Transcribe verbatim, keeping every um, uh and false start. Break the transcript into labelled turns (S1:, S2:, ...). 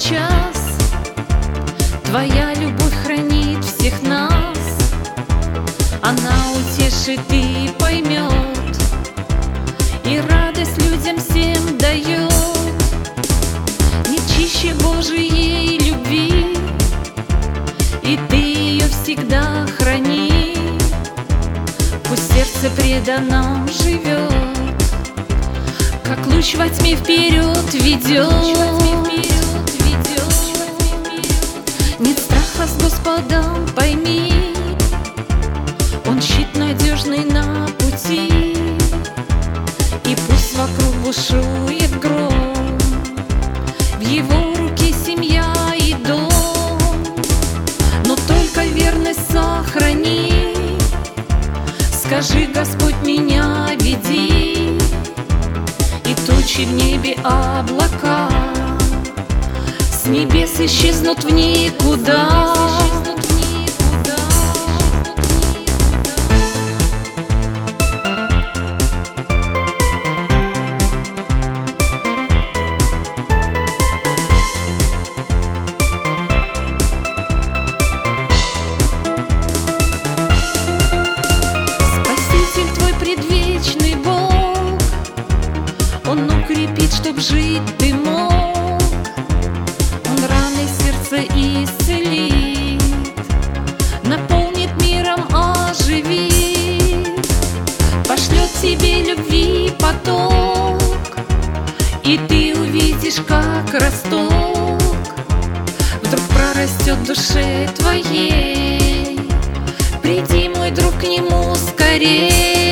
S1: сейчас. Твоя любовь хранит всех нас, она утешит и поймет, и радость людям всем дает. Не чище Божией любви, и ты ее всегда храни. Пусть сердце предано живет, как луч во тьме вперед ведет. Нет страха с Господом, пойми, Он щит надежный на пути. И пусть вокруг бушует гром, в Его руке семья и дом. Но только верность сохрани, скажи: Господь, меня веди. И тучи в небе, облака с небес исчезнут в никуда. Спаситель твой предвечный Бог, Он укрепит, чтоб жить ты мог. Он раны сердца исцелит, наполнит миром, оживит. Пошлет тебе любви поток, и ты увидишь, как росток вдруг прорастет в душе твоей. Приди, мой друг, к Нему скорей.